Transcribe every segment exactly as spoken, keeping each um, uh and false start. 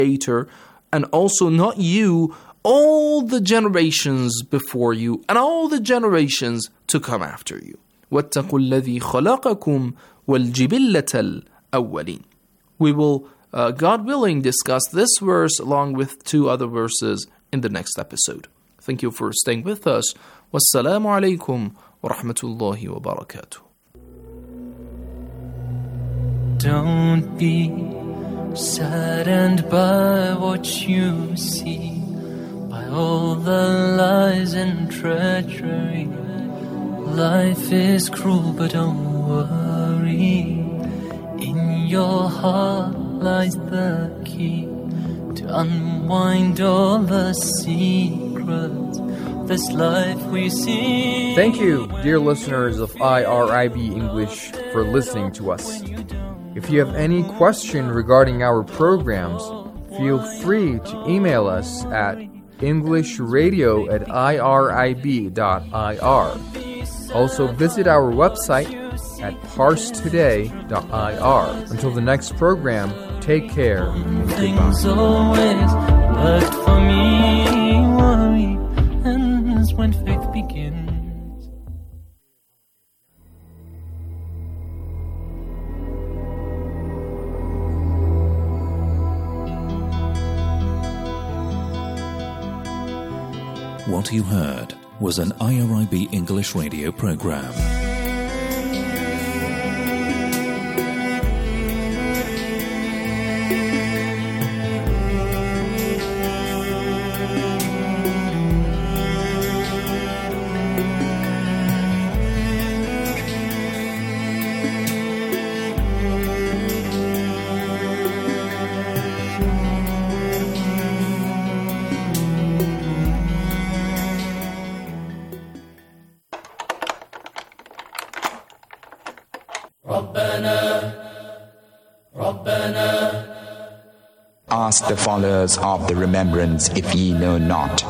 later, and also not you, all the generations before you and all the generations to come after you. وَاتَّقُوا الَّذِي خَلَقَكُمْ وَالْجِبِلَّةَ الْأَوَّلِينَ. We will, uh, God willing, discuss this verse along with two other verses in the next episode. Thank you for staying with us. Wassalamu alaikum wa rahmatullahi wa barakatuh. Don't be saddened by what you see, by all the lies and treachery. Life is cruel, but don't worry. In your heart lies the key to unwind all the secrets of this life we see. Thank you, dear listeners of I R I B English, for listening to us. If you have any question regarding our programs, feel free to email us at englishradio at irib dot I R. Also visit our website at parse today dot I R. Until the next program, take care and Things goodbye. always worked for me. Worry ends when faith begins. What you heard was an I R I B English radio program. Ask the followers of the remembrance if ye know not.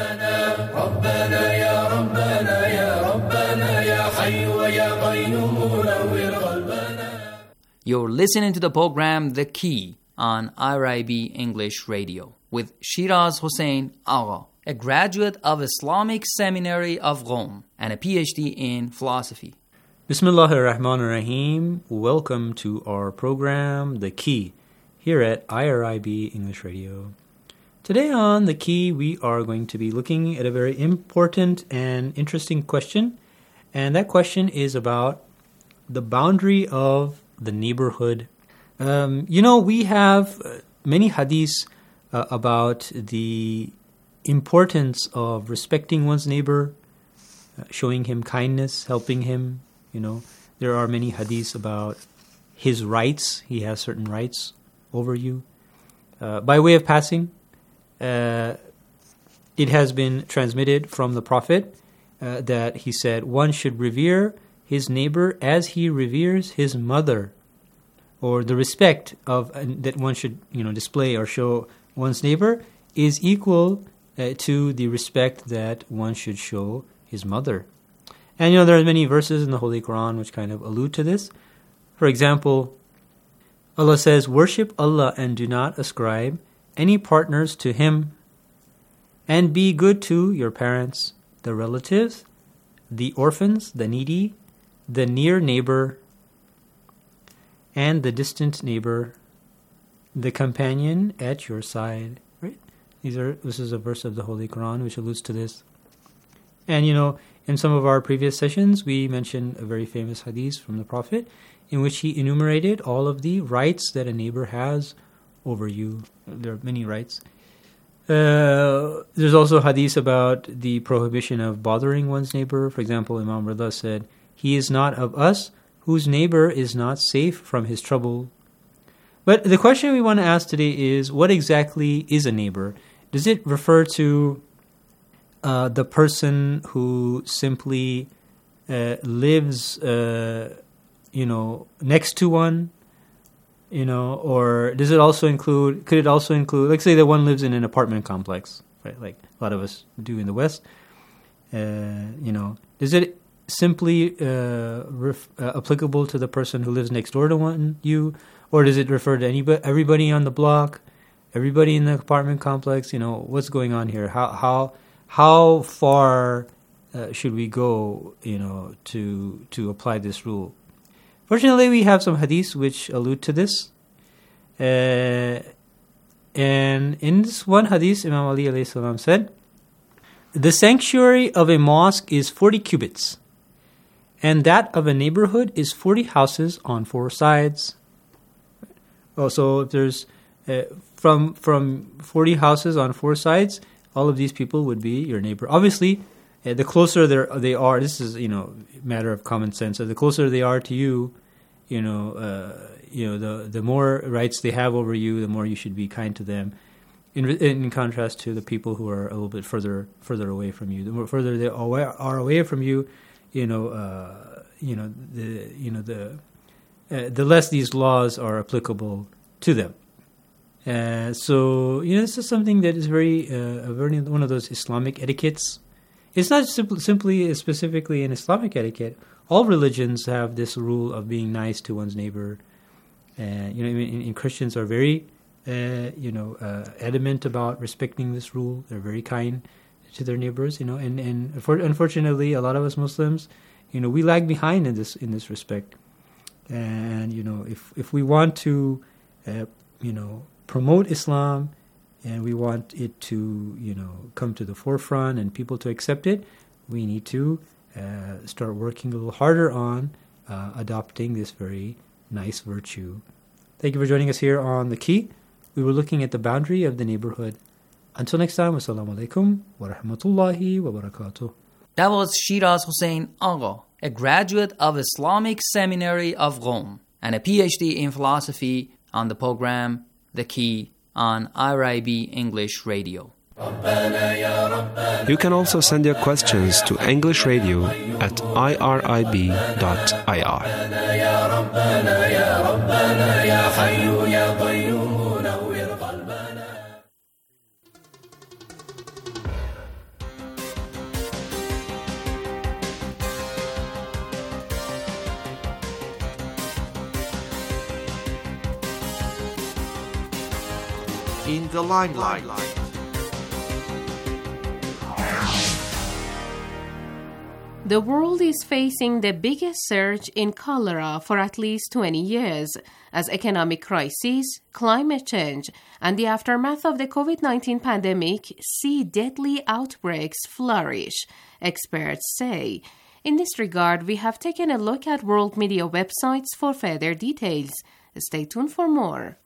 You're listening to the program The Key on I R I B English Radio with Shiraz Hussain Agha, a graduate of Islamic Seminary of Rome and a P H D in philosophy. Bismillahir Rahmanir Rahim. Welcome to our program The Key here at I R I B English Radio. Today on The Key, we are going to be looking at a very important and interesting question, and that question is about the boundary of the neighborhood. Um, you know, we have many hadiths uh, about the importance of respecting one's neighbor, uh, showing him kindness, helping him. You know, there are many hadiths about his rights. He has certain rights over you. Uh, by way of passing, uh, it has been transmitted from the Prophet uh, that he said one should revere his neighbor as he reveres his mother, or the respect of uh, that one should you know display or show one's neighbor is equal uh, to the respect that one should show his mother. And you know there are many verses in the Holy Quran which kind of allude to this. For example, Allah says, "Worship Allah and do not ascribe any partners to Him, and be good to your parents, the relatives, the orphans, the needy, the near neighbor, and the distant neighbor, the companion at your side." Right? These are. This is a verse of the Holy Quran which alludes to this. And you know, in some of our previous sessions, we mentioned a very famous hadith from the Prophet in which he enumerated all of the rights that a neighbor has over you. There are many rights. Uh, there's also hadith about the prohibition of bothering one's neighbor. For example, Imam Rida said, "He is not of us whose neighbor is not safe from his trouble." But the question we want to ask today is, what exactly is a neighbor? Does it refer to uh, the person who simply uh, lives, uh, you know, next to one? You know, or does it also include, could it also include, like say that one lives in an apartment complex, right? Like a lot of us do in the West. Uh, you know, is it simply uh, ref, uh, applicable to the person who lives next door to one you, or does it refer to anybody, everybody on the block? everybody in the apartment complex, you know, what's going on here? How how how far uh, should we go, you know, to to apply this rule? Fortunately, we have some hadiths which allude to this. Uh, and in this one hadith, Imam Ali alayhi salam said, the sanctuary of a mosque is forty cubits, and that of a neighborhood is forty houses on four sides. Oh, so if there's uh, from from forty houses on four sides, all of these people would be your neighbor. Obviously, uh, the closer they are, this is, you know, matter of common sense. So the closer they are to you, you know, uh, you know, the the more rights they have over you, the more you should be kind to them. In in contrast to the people who are a little bit further further away from you, the more further they are away from you, you know, uh, you know the you know the uh, the less these laws are applicable to them. Uh, so you know, this is something that is very uh, a very one of those Islamic etiquettes. It's not simply simply specifically an Islamic etiquette. All religions have this rule of being nice to one's neighbor. Uh, you know, in, in Christians are very uh, you know uh, adamant about respecting this rule. They're very kind to their neighbors. You know, and and for, unfortunately, a lot of us Muslims, you know, we lag behind in this in this respect. And you know, if if we want to, uh, you know, promote Islam, and we want it to, you know, come to the forefront and people to accept it, we need to uh, start working a little harder on uh, adopting this very nice virtue. Thank you for joining us here on The Key. We were looking at the boundary of the neighborhood. Until next time, wassalamu alaikum wa rahmatullahi wa barakatuh. That was Shiraz Hussain Agha, a graduate of Islamic Seminary of Rome and a P H D in philosophy, on the program The Key on I R I B English Radio. You can also send your questions to English Radio at I R I B dot I R. In the limelight. The world is facing the biggest surge in cholera for at least twenty years as economic crises, climate change, and the aftermath of the COVID nineteen pandemic see deadly outbreaks flourish, experts say. In this regard, we have taken a look at world media websites for further details. Stay tuned for more.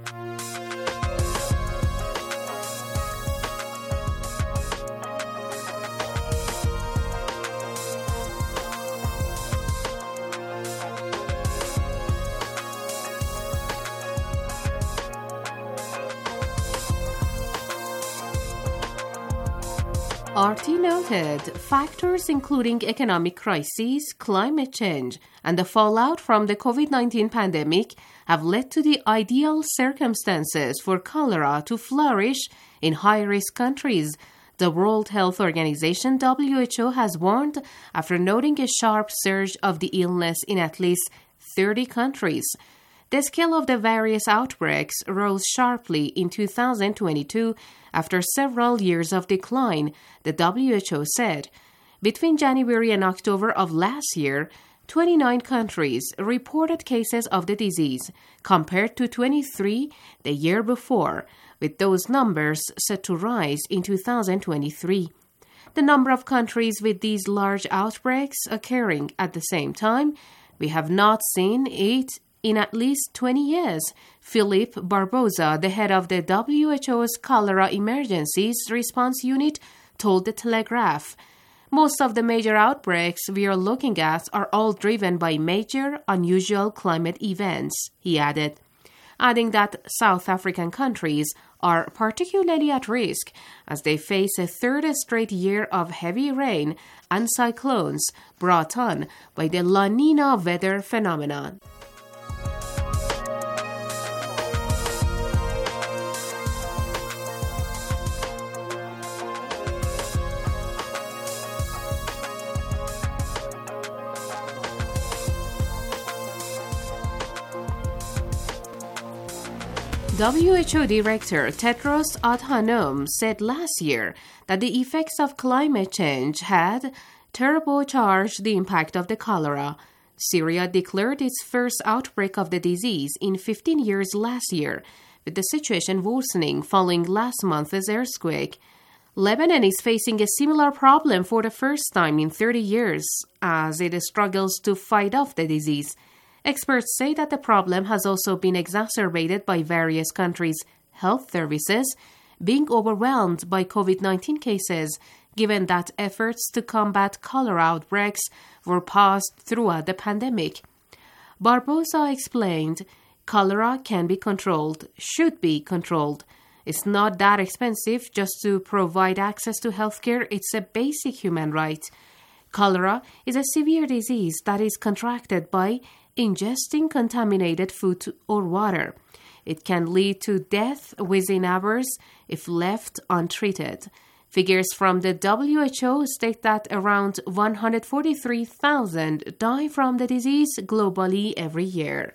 R T noted factors including economic crises, climate change, and the fallout from the COVID nineteen pandemic have led to the ideal circumstances for cholera to flourish in high-risk countries. The World Health Organization, W H O, has warned after noting a sharp surge of the illness in at least thirty countries. The scale of the various outbreaks rose sharply in two thousand twenty-two after several years of decline, the W H O said. Between January and October of last year, twenty-nine countries reported cases of the disease, compared to twenty-three the year before, with those numbers set to rise in two thousand twenty-three. The number of countries with these large outbreaks occurring at the same time, we have not seen it in at least twenty years, Philippe Barbosa, the head of the W H O's Cholera Emergencies Response Unit, told The Telegraph. Most of the major outbreaks we are looking at are all driven by major, unusual climate events, he added, adding that South African countries are particularly at risk as they face a third straight year of heavy rain and cyclones brought on by the La Nina weather phenomenon. W H O Director Tedros Adhanom said last year that the effects of climate change had turbocharged the impact of the cholera. Syria declared its first outbreak of the disease in fifteen years last year, with the situation worsening following last month's earthquake. Lebanon is facing a similar problem for the first time in thirty years as it struggles to fight off the disease. Experts say that the problem has also been exacerbated by various countries' health services being overwhelmed by COVID nineteen cases, given that efforts to combat cholera outbreaks were paused throughout the pandemic. Barbosa explained, cholera can be controlled, should be controlled. It's not that expensive just to provide access to healthcare. It's a basic human right. Cholera is a severe disease that is contracted by ingesting contaminated food or water. It can lead to death within hours if left untreated. Figures from the W H O state that around one hundred forty-three thousand die from the disease globally every year.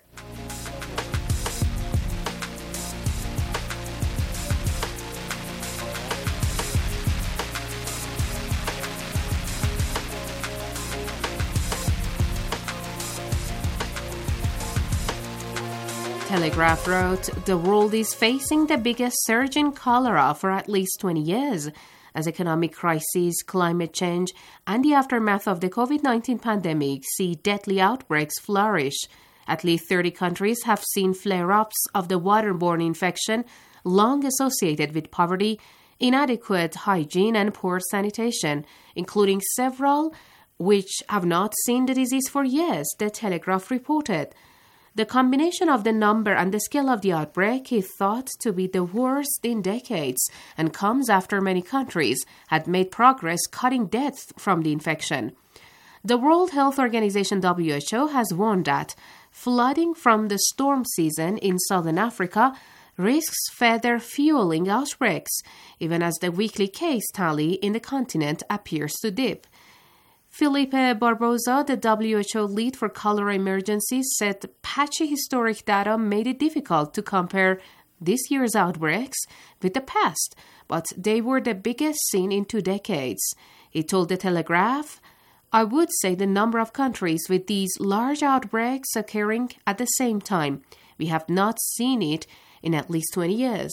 Telegraph wrote, the world is facing the biggest surge in cholera for at least twenty years, as economic crises, climate change, and the aftermath of the COVID nineteen pandemic see deadly outbreaks flourish. At least thirty countries have seen flare-ups of the waterborne infection long associated with poverty, inadequate hygiene, and poor sanitation, including several which have not seen the disease for years, the Telegraph reported. The combination of the number and the scale of the outbreak is thought to be the worst in decades and comes after many countries had made progress cutting deaths from the infection. The World Health Organization W H O has warned that flooding from the storm season in southern Africa risks further fueling outbreaks, even as the weekly case tally in the continent appears to dip. Felipe Barbosa, the W H O lead for cholera emergencies, said patchy historic data made it difficult to compare this year's outbreaks with the past, but they were the biggest seen in two decades. He told The Telegraph, I would say the number of countries with these large outbreaks occurring at the same time. We have not seen it in at least twenty years.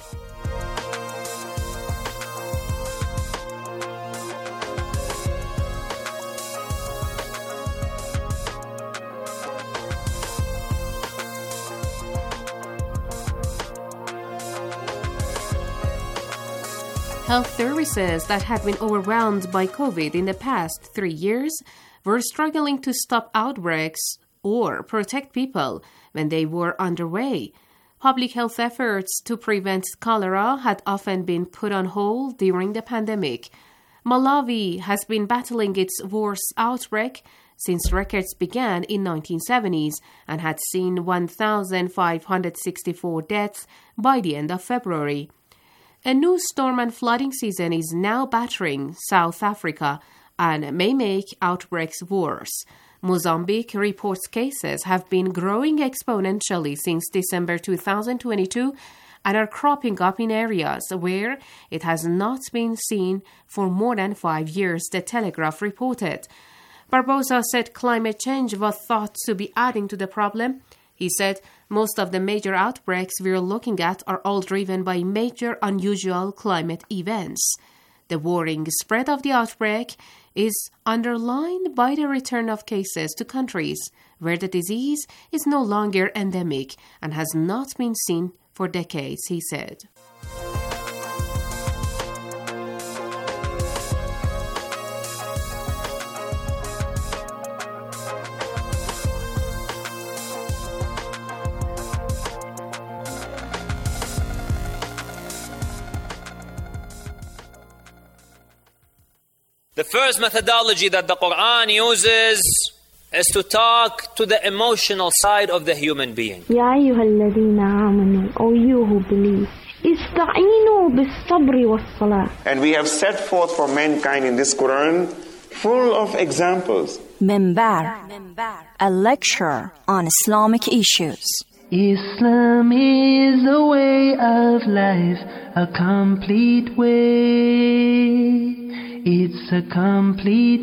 Health services that had been overwhelmed by COVID in the past three years were struggling to stop outbreaks or protect people when they were underway. Public health efforts to prevent cholera had often been put on hold during the pandemic. Malawi has been battling its worst outbreak since records began in nineteen seventies and had seen one thousand five hundred sixty-four deaths by the end of February. A new storm and flooding season is now battering South Africa and may make outbreaks worse. Mozambique reports cases have been growing exponentially since December two thousand twenty-two and are cropping up in areas where it has not been seen for more than five years, The Telegraph reported. Barbosa said climate change was thought to be adding to the problem. He said most of the major outbreaks we're looking at are all driven by major unusual climate events. The worrying spread of the outbreak is underlined by the return of cases to countries where the disease is no longer endemic and has not been seen for decades, he said. The first methodology that the Quran uses is to talk to the emotional side of the human being. يا أيها الذين آمنوا, O you who believe, استعينوا بالصبر والصلاة. And we have set forth for mankind in this Quran full of examples. Minbar, a lecture on Islamic issues. Islam is a way of life, a complete way. It's a complete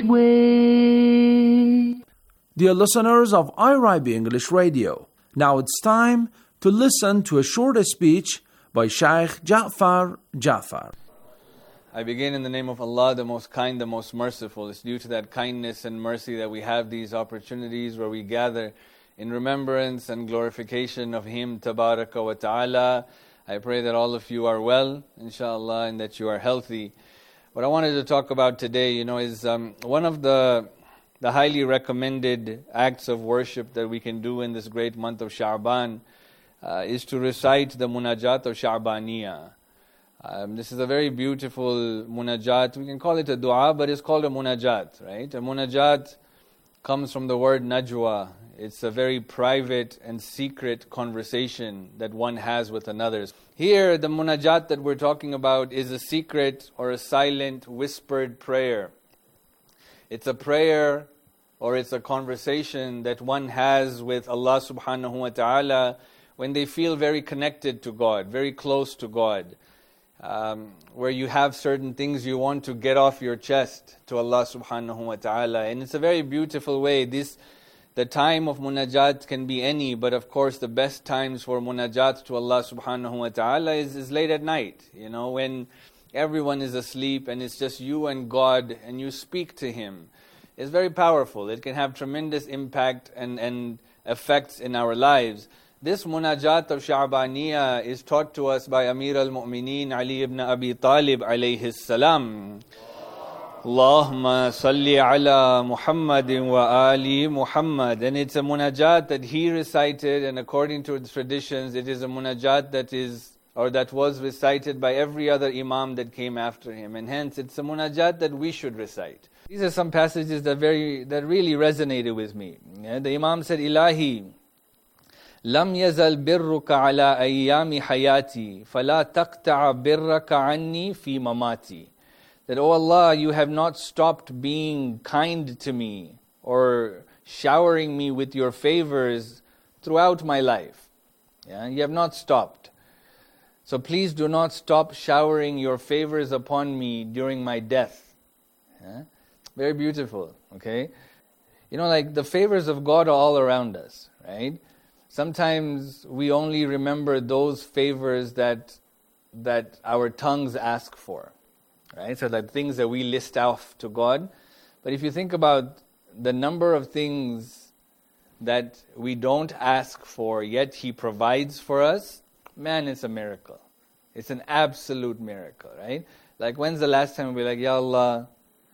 way. Dear listeners of I R I B English Radio, now it's time to listen to a short speech by Shaykh Ja'far Ja'far. I begin in the name of Allah, the most kind, the most merciful. It's due to that kindness and mercy that we have these opportunities where we gather in remembrance and glorification of Him, Tabaraka wa Ta'ala. I pray that all of you are well, inshallah, and that you are healthy. What I wanted to talk about today, you know, is um, one of the the highly recommended acts of worship that we can do in this great month of Sha'ban uh, is to recite the Munajat of Sha'baniyah. Um, this is a very beautiful munajat. We can call it a dua, but it's called a munajat, right? A munajat comes from the word najwa. It's a very private and secret conversation that one has with another. Here, the munajat that we're talking about is a secret or a silent, whispered prayer. It's a prayer or it's a conversation that one has with Allah subhanahu wa ta'ala when they feel very connected to God, very close to God. Um, where you have certain things you want to get off your chest to Allah subhanahu wa ta'ala. And it's a very beautiful way. This, the time of munajat can be any, but of course the best times for munajat to Allah subhanahu wa ta'ala is, is late at night. You know, when everyone is asleep and it's just you and God and you speak to Him. It's very powerful. It can have tremendous impact and, and effects in our lives. This munajat of Sha'baniyah is taught to us by Amir al-Mu'mineen Ali ibn Abi Talib alayhi salam. Allahumma salli ala Muhammadin wa ali Muhammad. And it's a munajat that he recited, and according to the traditions, it is a munajat that is, or that was recited by every other imam that came after him. And hence, it's a munajat that we should recite. These are some passages that very that really resonated with me. Yeah, the imam said, Ilahi, لم يزل برك على أيام حياتي فلا تقطع برك عني في مماتي. That, oh Allah, you have not stopped being kind to me or showering me with your favors throughout my life. Yeah, you have not stopped. So please do not stop showering your favors upon me during my death. Yeah? Very beautiful, okay? You know, like the favors of God are all around us, right? Sometimes we only remember those favors that that our tongues ask for, right? So that things that we list off to God. But if you think about the number of things that we don't ask for, yet He provides for us, man, it's a miracle. It's an absolute miracle, right? Like, when's the last time we were like, Ya Allah,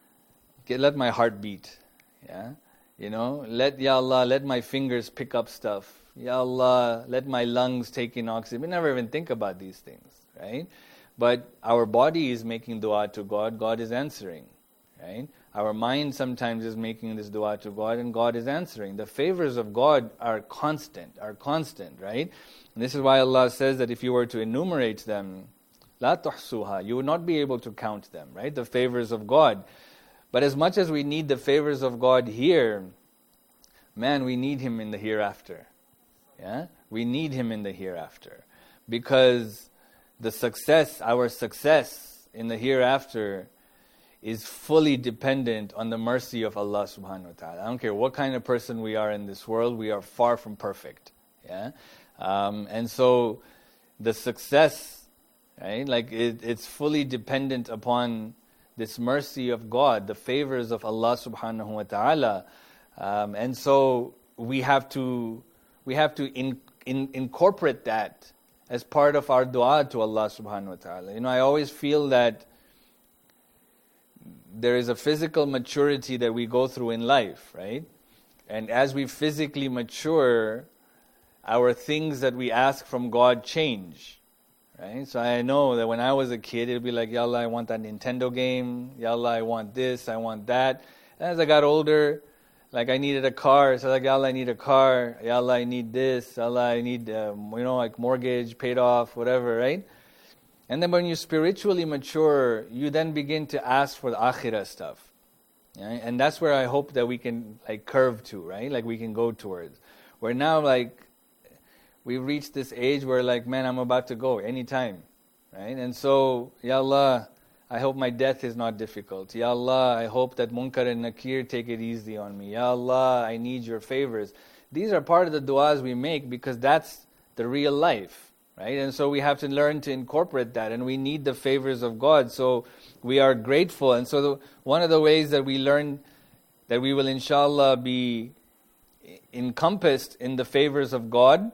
let my heart beat, yeah? You know, let, Ya Allah, let my fingers pick up stuff. Ya Allah, let my lungs take in oxygen. We never even think about these things, right? But our body is making dua to God, God is answering, right? Our mind sometimes is making this dua to God and God is answering. The favors of God are constant, are constant, right? And this is why Allah says that if you were to enumerate them, la tuhsuha, you would not be able to count them, right? The favors of God. But as much as we need the favors of God here, man, we need Him in the hereafter. Yeah, we need Him in the hereafter, because the success, our success in the hereafter is fully dependent on the mercy of Allah subhanahu wa ta'ala. I don't care what kind of person we are in this world, we are far from perfect. Yeah, um, and so the success, right, like it, it's fully dependent upon this mercy of God, the favors of Allah subhanahu wa ta'ala. Um, and so we have to We have to in, in, incorporate that as part of our dua to Allah subhanahu wa ta'ala. You know, I always feel that there is a physical maturity that we go through in life, right? And as we physically mature, our things that we ask from God change, right? So I know that when I was a kid, it would be like, Ya Allah, I want that Nintendo game. Ya Allah, I want this, I want that. And as I got older, like I needed a car, so like, Ya Allah, I need a car. Ya Allah, I need this. Ya Allah, I need, um, you know, like mortgage, paid off, whatever, right? And then when you spiritually mature, you then begin to ask for the akhirah stuff. Right? And that's where I hope that we can like curve to, right? Like we can go towards. Where now like, we've reached this age where like, man, I'm about to go anytime, right? And so, Ya Allah, I hope my death is not difficult. Ya Allah, I hope that Munkar and Nakir take it easy on me. Ya Allah, I need your favors. These are part of the du'as we make because that's the real life, right? And so we have to learn to incorporate that, and we need the favors of God. So we are grateful. And so the, one of the ways that we learn that we will inshallah be encompassed in the favors of God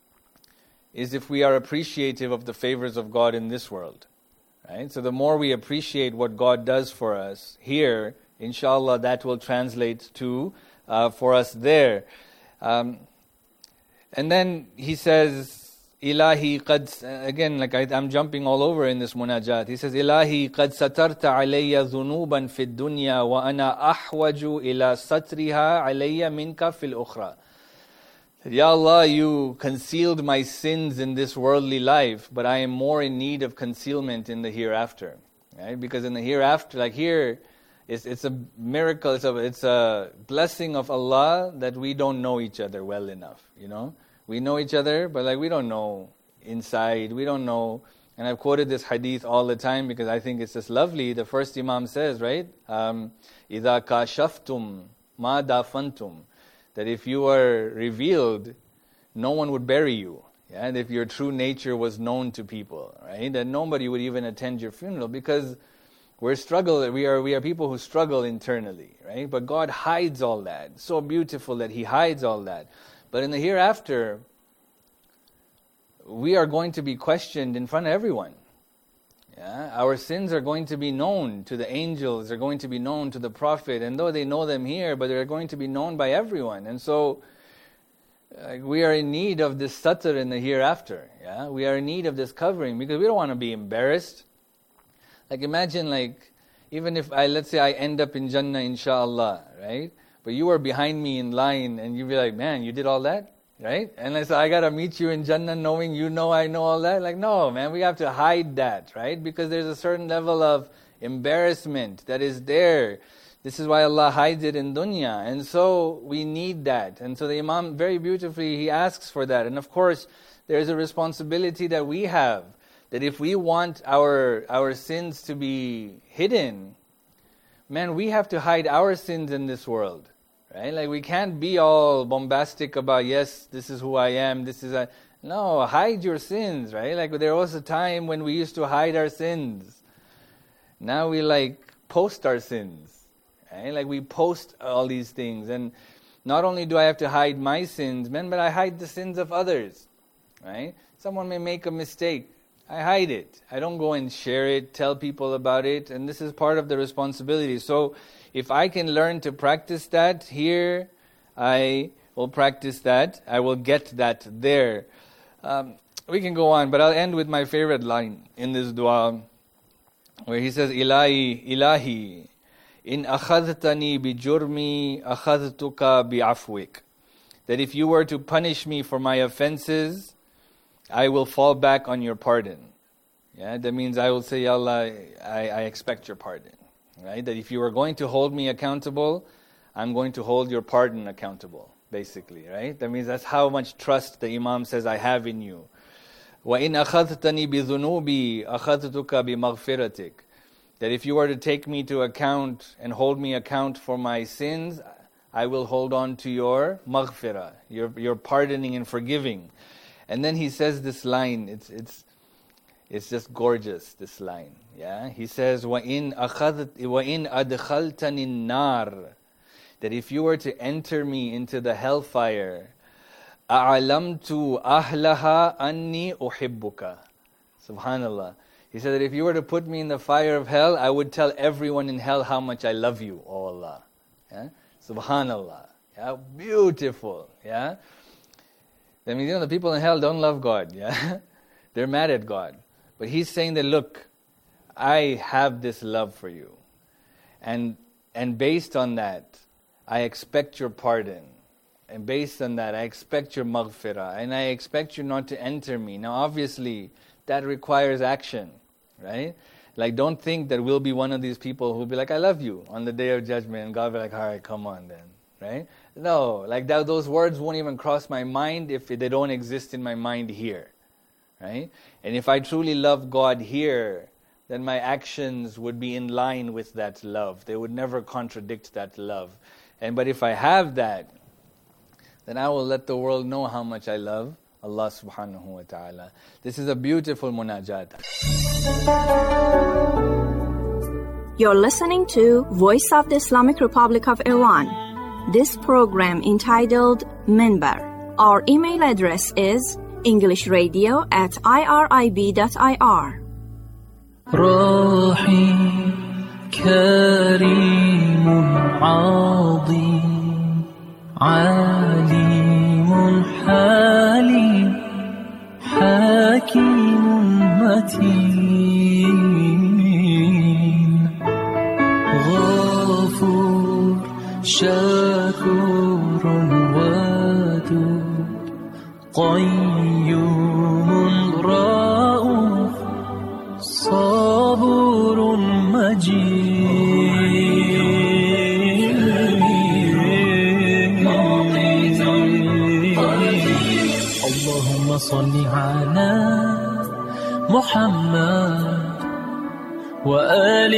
is if we are appreciative of the favors of God in this world. Right? So the more we appreciate what God does for us here, inshallah that will translate to uh, for us there. Um, and then he says, Ilahi qad, again, like I, I'm jumping all over in this munajat. He says, Ilahi qad satarta alayya dhunuban fi dunya wa ana ahwaju ila satriha alayya minka fil ukhra. Ya Allah, you concealed my sins in this worldly life, but I am more in need of concealment in the hereafter. Right? Because in the hereafter, like here, it's, it's a miracle, it's a, it's a blessing of Allah that we don't know each other well enough, you know. We know each other, but like we don't know inside, we don't know. And I've quoted this hadith all the time because I think it's just lovely. The first Imam says, right, um, إِذَا كَاشَفْتُمْ مَا دَافَنْتُمْ, that if you were revealed, no one would bury you. Yeah? And if your true nature was known to people, right, that nobody would even attend your funeral because we're struggle. We are we are people who struggle internally, right? But God hides all that. It's so beautiful that He hides all that. But in the hereafter, we are going to be questioned in front of everyone. Yeah? Our sins are going to be known to the angels, they're going to be known to the Prophet, and though they know them here, but they're going to be known by everyone. And so, uh, we are in need of this satr in the hereafter. Yeah? We are in need of this covering, because we don't want to be embarrassed. Like imagine like, even if I, let's say I end up in Jannah inshallah, right? But you were behind me in line and you'd be like, man, you did all that? Right? And I said, I got to meet you in Jannah knowing you know I know all that? Like, no, man, we have to hide that, right? Because there's a certain level of embarrassment that is there. This is why Allah hides it in dunya. And so we need that. And so the Imam, very beautifully, he asks for that. And of course, there's a responsibility that we have, that if we want our our sins to be hidden, man, we have to hide our sins in this world. Right? Like we can't be all bombastic about, yes, this is who I am, this is a... No, hide your sins, right? Like there was a time when we used to hide our sins. Now we like post our sins. Right? Like we post all these things. And not only do I have to hide my sins, man, but I hide the sins of others. Right? Someone may make a mistake. I hide it. I don't go and share it, tell people about it. And this is part of the responsibility. So if I can learn to practice that here, I will practice that. I will get that there. Um, we can go on, but I'll end with my favorite line in this dua, where he says, Ilahi, Ilahi, in akhadhtani bi jurmi, akhadhtuka bi afwik. That if you were to punish me for my offenses, I will fall back on your pardon. Yeah, that means I will say, Ya Allah, I, I expect your pardon. Right? That if you are going to hold me accountable, I'm going to hold your pardon accountable, basically. Right? That means that's how much trust the Imam says I have in you. وَإِنْ أَخَذْتَنِي بِذُنُوبِي أَخَذْتُكَ بِمَغْفِرَتِكَ. That if you were to take me to account and hold me account for my sins, I will hold on to your maghfirah, your, your pardoning and forgiving. And then he says this line, it's it's it's just gorgeous, this line. Yeah, he says, وَإِنْ أَخَذْتَ وَإِنْ أَدْخَلْتَنِ النَّارِ. That if you were to enter me into the hellfire, أَعْلَمْتُ أَهْلَهَا أَنِّي أُحِبُّكَ. Subhanallah. He said that if you were to put me in the fire of hell, I would tell everyone in hell how much I love you, oh Allah. Yeah? Subhanallah. Yeah, beautiful. Yeah. That means, you know, the people in hell don't love God. Yeah, they're mad at God. But he's saying that, look, I have this love for you, and and based on that, I expect your pardon, and based on that, I expect your maghfirah, and I expect you not to enter me. Now, obviously, that requires action, right? Like, don't think that we'll be one of these people who'll be like, I love you on the day of judgment, and God will be like, all right, come on then. right? No, like that, those words won't even cross my mind if they don't exist in my mind here, right? And if I truly love God here, then my actions would be in line with that love. They would never contradict that love. And but if I have that, then I will let the world know how much I love Allah subhanahu wa ta'ala. This is a beautiful munajat. You're listening to Voice of the Islamic Republic of Iran. This program entitled Minbar. Our email address is englishradio at irib.ir. راحي كريم عظيم عليم حليم حكيم متين غفور شكور ودود قيوم رؤوف صبور مجيد اللهم صل على محمد وآل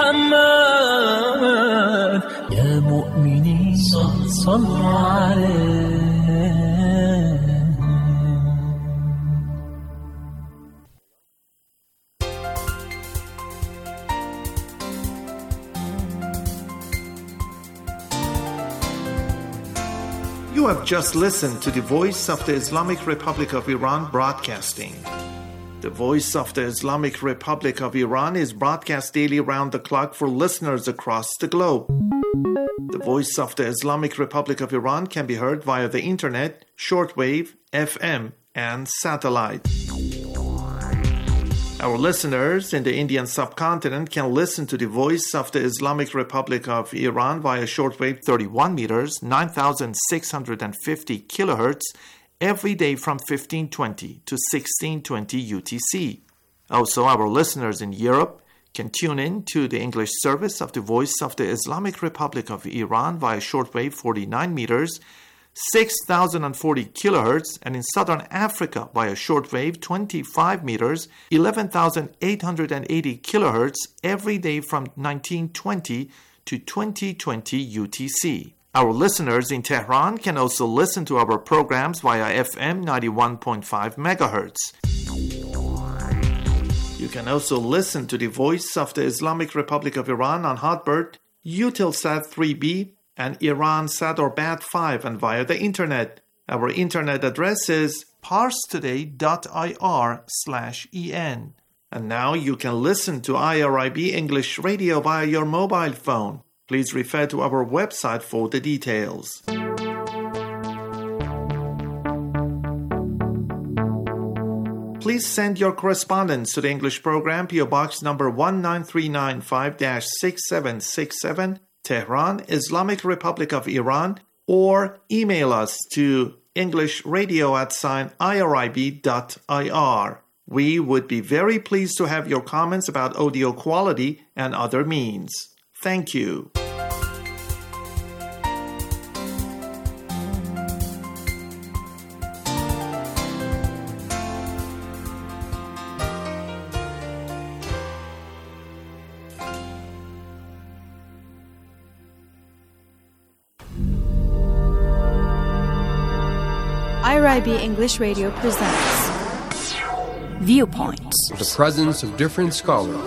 محمد يا مؤمنين صلوا عليه. You have just listened to the Voice of the Islamic Republic of Iran broadcasting. The Voice of the Islamic Republic of Iran is broadcast daily round the clock for listeners across the globe. The Voice of the Islamic Republic of Iran can be heard via the internet, shortwave, F M, and satellite. Our listeners in the Indian subcontinent can listen to the Voice of the Islamic Republic of Iran via shortwave thirty-one meters, nine thousand six hundred fifty kilohertz, every day from fifteen twenty to sixteen twenty U T C. Also, our listeners in Europe can tune in to the English service of the Voice of the Islamic Republic of Iran via shortwave forty-nine meters, six thousand forty kilohertz, and in Southern Africa via shortwave twenty-five meters, eleven thousand eight hundred eighty kilohertz, every day from nineteen twenty to twenty twenty U T C. Our listeners in Tehran can also listen to our programs via F M ninety-one point five megahertz. You can also listen to the Voice of the Islamic Republic of Iran on Hotbird, Eutelsat three B, and Iransat or Bat five, and via the internet. Our internet address is parstoday.ir slash en. And now you can listen to I R I B English Radio via your mobile phone. Please refer to our website for the details. Please send your correspondence to the English program, P O Box number one nine three nine five six seven six seven, Tehran, Islamic Republic of Iran, or email us to englishradio at sign irib.ir. We would be very pleased to have your comments about audio quality and other means. Thank you. I R I B English Radio presents Viewpoints. The presence of different scholars.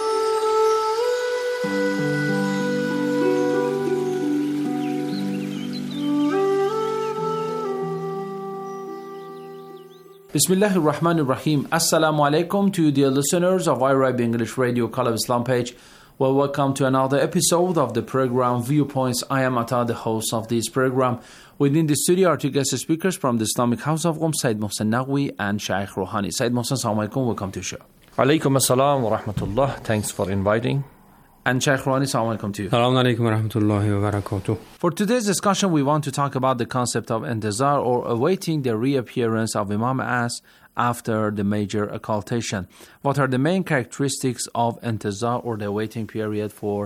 Bismillahir Rahmanir Rahim. Assalamu alaikum to dear listeners of I R I B English Radio Call of Islam page. Well, welcome to another episode of the program Viewpoints. I am Ata, the host of this program. Within the studio are two guest speakers from the Islamic House of Qom, Sayyid Mohsen Naqvi and Shaykh Rouhani. Sayyid Mohsen, assalamu alaikum, welcome to the show. Alaikum assalam wa rahmatullah. Thanks for inviting. And Shaykh Rouhani, assalamu alaikum to you. Assalamu alaikum wa rahmatullahi wa barakatuh. For today's discussion, we want to talk about the concept of intizar, or awaiting the reappearance of Imam As after the major occultation. What are the main characteristics of intizar, or the waiting period for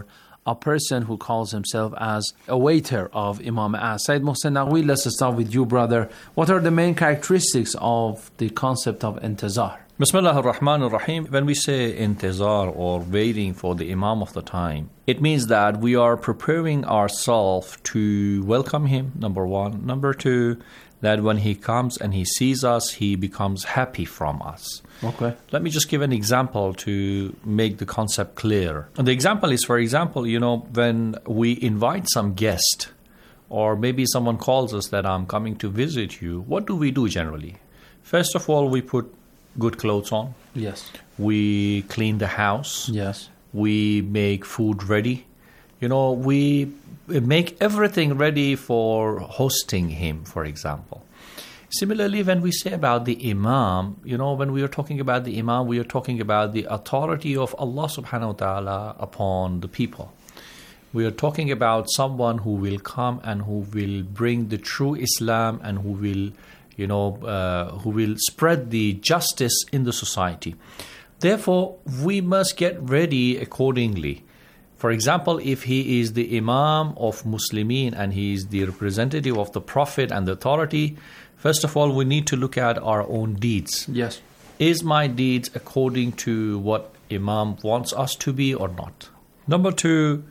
a person who calls himself as a waiter of Imam As. Sayyid Mohsen Naqvi, let's start with you, brother. What are the main characteristics of the concept of intizar? Bismillah ar-Rahman ar-Rahim. When we say intizar or waiting for the Imam of the time, it means that we are preparing ourselves to welcome him, number one. Number two, that when he comes and he sees us, he becomes happy from us. Okay. Let me just give an example to make the concept clear. And the example is, for example, you know, when we invite some guest, or maybe someone calls us that I'm coming to visit you, what do we do generally? First of all, we put good clothes on. Yes. We clean the house. Yes. We make food ready. You know, we make everything ready for hosting him, for example. Similarly, when we say about the Imam, you know, when we are talking about the Imam, we are talking about the authority of Allah subhanahu wa ta'ala upon the people. We are talking about someone who will come and who will bring the true Islam and who will, you know, uh, who will spread the justice in the society. Therefore, we must get ready accordingly. For example, if he is the Imam of Muslimin and he is the representative of the Prophet and the authority, first of all, we need to look at our own deeds. Yes. Is my deeds according to what Imam wants us to be or not? Number two,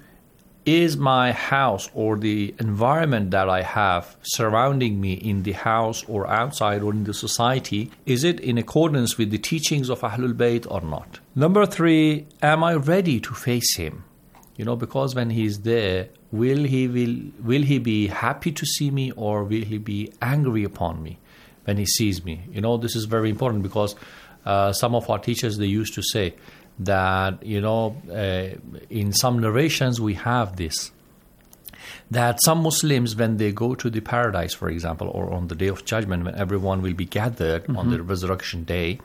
is my house or the environment that I have surrounding me in the house or outside or in the society, is it in accordance with the teachings of Ahlul Bayt or not? Number three, am I ready to face him? You know, because when he's there, will he will will he be happy to see me or will he be angry upon me when he sees me? You know, this is very important because uh, some of our teachers, they used to say that, you know, uh, in some narrations we have this, that some Muslims, when they go to the paradise, for example, or on the Day of Judgment, when everyone will be gathered mm-hmm. on the resurrection day,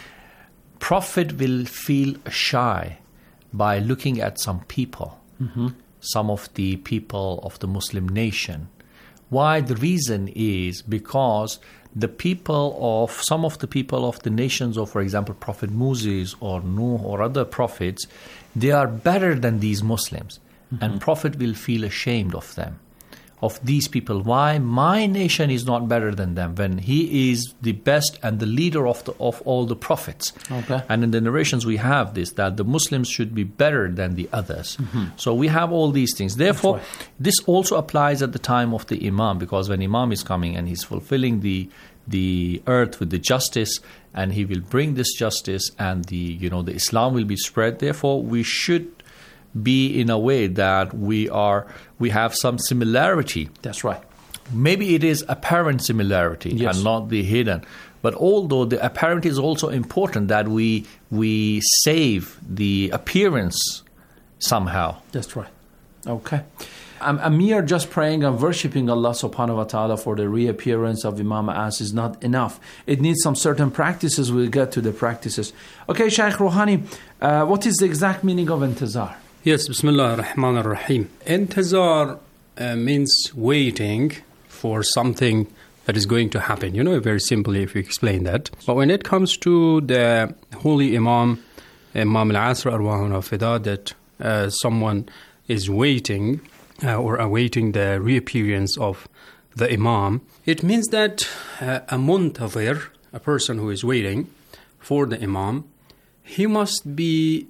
Prophet will feel shy by looking at some people, mm-hmm. some of the people of the Muslim nation. Why? The reason is because the people of, some of the people of the nations of, for example, Prophet Moses or Nuh or other prophets, they are better than these Muslims. Mm-hmm. And Prophet will feel ashamed of them, of these people. Why? My nation is not better than them when he is the best and the leader of the, of all the prophets. Okay. And in the narrations we have this, that the Muslims should be better than the others. Mm-hmm. So we have all these things. Therefore, right. This also applies at the time of the Imam, because when Imam is coming and he's fulfilling the the earth with the justice, and he will bring this justice, and the you know the Islam will be spread. Therefore, we should be in a way that we are we have some similarity. That's right. Maybe it is apparent similarity yes. and not the hidden. But although the apparent is also important, that we we save the appearance somehow. That's right. Okay. Um, a mere just praying and worshipping Allah subhanahu wa ta'ala for the reappearance of Imam As is not enough. It needs some certain practices. We'll get to the practices. Okay, Shaykh Rouhani, uh, what is the exact meaning of intizar? Yes, Bismillah ar-Rahman ar-Rahim. Intizar uh, means waiting for something that is going to happen. You know, very simply if you explain that. But when it comes to the holy Imam, Imam al-Asr arwahuna fida, that uh, someone is waiting uh, or awaiting the reappearance of the Imam, it means that uh, a muntazir, a person who is waiting for the Imam, he must be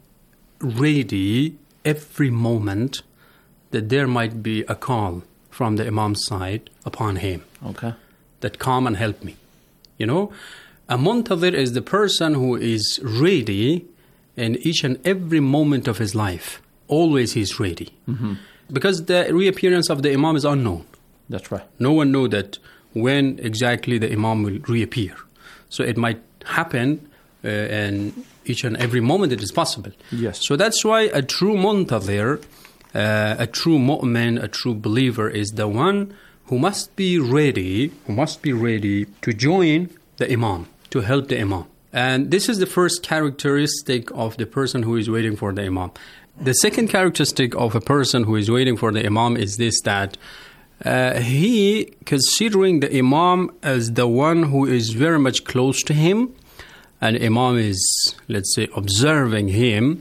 ready every moment that there might be a call from the Imam's side upon him. Okay. That come and help me. You know, a muntazir is the person who is ready in each and every moment of his life. Always he's ready. Mm-hmm. Because the reappearance of the Imam is unknown. That's right. No one knows that when exactly the Imam will reappear. So it might happen uh, in each and every moment it is possible. Yes. So that's why a true muntazir, uh, a true mu'min, a true believer is the one who must be ready, who must be ready to join the Imam, to help the Imam. And this is the first characteristic of the person who is waiting for the Imam. The second characteristic of a person who is waiting for the Imam is this, that uh, he, considering the Imam as the one who is very much close to him, and Imam is, let's say, observing him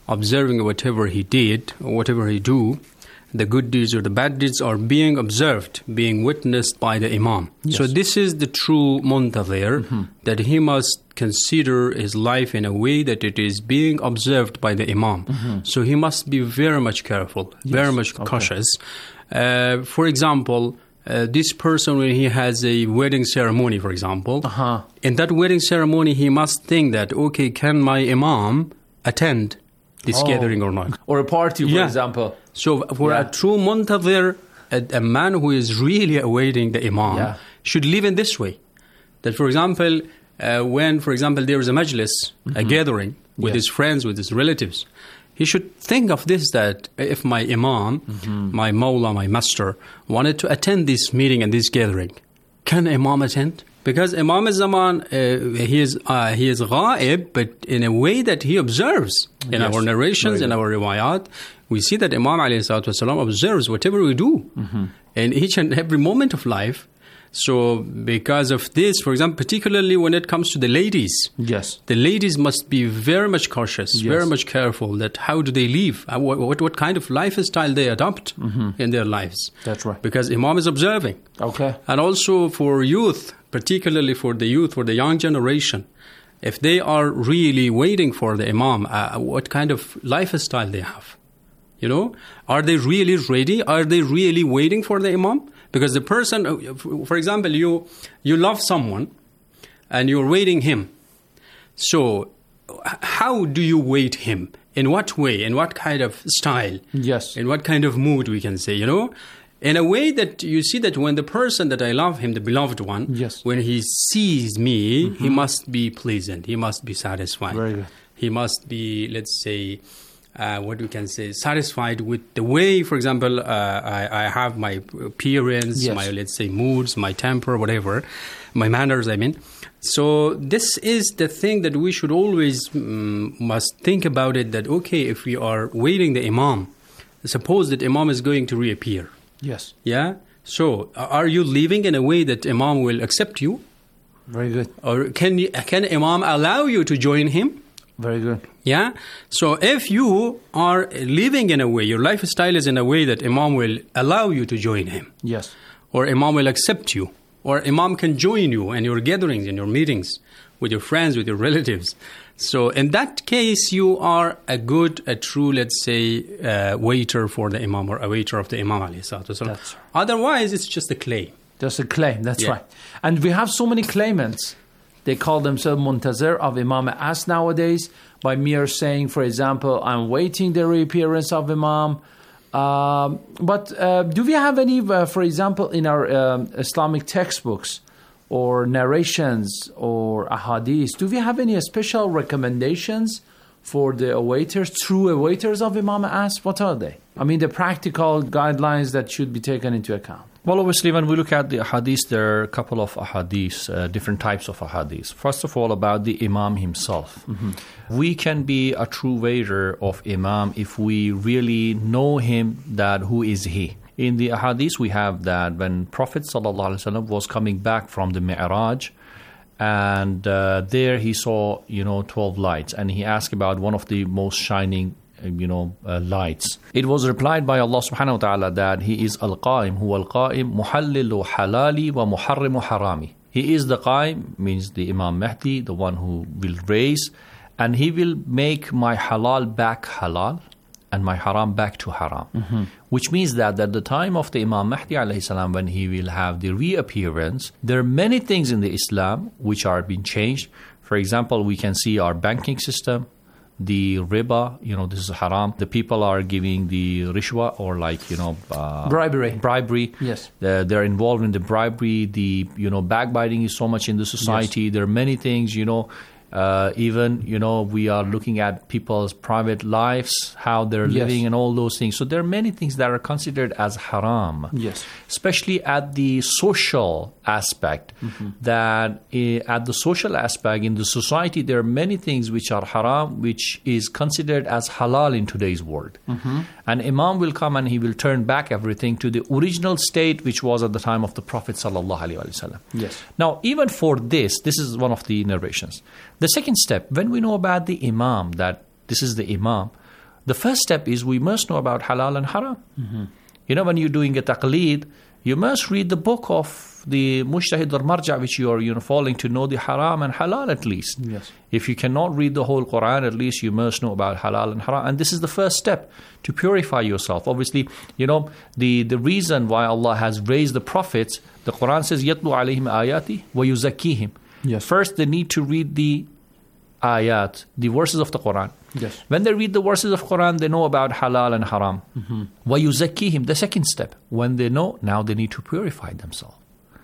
observing whatever he did, or whatever he do, the good deeds or the bad deeds are being observed, being witnessed by the Imam. Yes. So this is the true muntazir, Mm-hmm. that he must consider his life in a way that it is being observed by the Imam. Mhm. So he must be very much careful, Yes. very much Okay. cautious. Uh, for example, uh, this person, when he has a wedding ceremony, for example, Uh-huh. in that wedding ceremony, he must think that, okay, can my Imam attend this Oh. gathering or not? Or a party, for Yeah. example. So for Yeah. a true muntazir, a, a man who is really awaiting the Imam, Yeah. should live in this way. That, for example, uh, when, for example, there is a majlis, a Mhm. gathering with Yes. his friends, with his relatives, he should think of this, that if my Imam, Mhm. my Mawla, my master, wanted to attend this meeting and this gathering, can Imam attend? Because Imam al-Zaman, uh, he is uh, he is ghaib, but in a way that he observes. In Yes. our narrations, Very in good. our riwayat, we see that Imam alayhi salatu wasalam observes whatever we do Mhm. in each and every moment of life. So because of this, for example, particularly when it comes to the ladies, Yes. the ladies must be very much cautious, Yes. very much careful that how do they live, uh, what, what, what kind of lifestyle they adopt Mhm. in their lives. That's right. Because Imam is observing. Okay. And also for youth, particularly for the youth, for the young generation, if they are really waiting for the Imam, uh, what kind of lifestyle they have. You know, are they really ready? Are they really waiting for the Imam? Because the person, uh, for example, you you love someone and you're waiting him. So h- how do you wait him? In what way? In what kind of style? Yes. In what kind of mood, we can say, you know? In a way that you see that when the person that I love him, the beloved one, Yes. when he sees me, he Mhm. must be pleasant. He must be satisfied. Very good. He must be, let's say, uh, what we can say, satisfied with the way, for example, uh, I, I have my appearance, Yes. my, let's say, moods, my temper, whatever, my manners, I mean. So this is the thing that we should always mm, must think about it, that, okay, if we are waiting the Imam, suppose that Imam is going to reappear. Yes. Yeah? So a- are you living in a way that Imam will accept you? Very good. Or can, you, can Imam allow you to join him? Very good. Yeah. So if you are living in a way, your lifestyle is in a way that Imam will allow you to join him, Yes. or Imam will accept you, or Imam can join you in your gatherings, in your meetings, with your friends, with your relatives. So in that case, you are a good, a true, let's say, uh, waiter for the Imam, or a waiter of the Imam alayhi salatu wasalam. That's right. Otherwise, it's just a claim. Just a claim. That's Yeah. right. And we have so many claimants. They call themselves muntazir of Imam as nowadays by mere saying, for example, I'm waiting the reappearance of Imam. Um, but uh, do we have any, uh, for example, in our um, Islamic textbooks or narrations or ahadith, do we have any special recommendations for the awaiters, true awaiters of Imam as? What are they? I mean, the practical guidelines that should be taken into account. Well, obviously, when we look at the ahadith, there are a couple of ahadith, uh, different types of ahadith. First of all, about the Imam himself. Mm-hmm. We can be a true waiter of Imam if we really know him, that who is he. In the ahadith, we have that when Prophet ﷺ was coming back from the Mi'raj, and uh, there he saw, you know, twelve lights, and he asked about one of the most shining you know, uh, lights. It was replied by Allah subhanahu wa ta'ala that He is Al-Qa'im, huwa Al-Qa'im, muhallilu halali wa muharrimu harami. He is the Qa'im, means the Imam Mahdi, the one who will raise, and he will make my halal back halal, and my haram back to haram. Mm-hmm. Which means that at the time of the Imam Mahdi alayhi salam, when he will have the reappearance, there are many things in the Islam which are being changed. For example, we can see our banking system, the riba, you know, this is haram. The people are giving the rishwa, or like, you know, uh, bribery. Bribery. Yes. Uh, they're involved in the bribery. The, you know, backbiting is so much in the society. Yes. There are many things, you know. Uh, even, you know, we are looking at people's private lives, how they're yes. living and all those things. So there are many things that are considered as haram. Yes. Especially at the social aspect. Mm-hmm. That uh, at the social aspect in the society, there are many things which are haram, which is considered as halal in today's world. Mm-hmm. And Imam will come and he will turn back everything to the original state which was at the time of the Prophet sallallahu alaihi wasallam. Yes. Now, even for this, this is one of the narrations. The second step, when we know about the Imam, that this is the Imam, The first step is we must know about halal and haram. Mhm. You know, when you're doing a taqleed, you must read the book of the Mujtahid or Marja, which you are you know, following, to know the haram and halal at least. Yes. If you cannot read the whole Quran, at least you must know about halal and haram. And this is the first step to purify yourself. Obviously, you know, the, the reason why Allah has raised the prophets, the Quran says, يَتْلُو عَلَيْهِمْ آيَاتِ وَيُزَكِّيهِمْ. Yes. First, they need to read the ayat, the verses of the Quran. Yes. When they read the verses of Quran, they know about halal and haram. Mhm. وَيُزَكِّيهِمْ, the second step. When they know, now they need to purify themselves.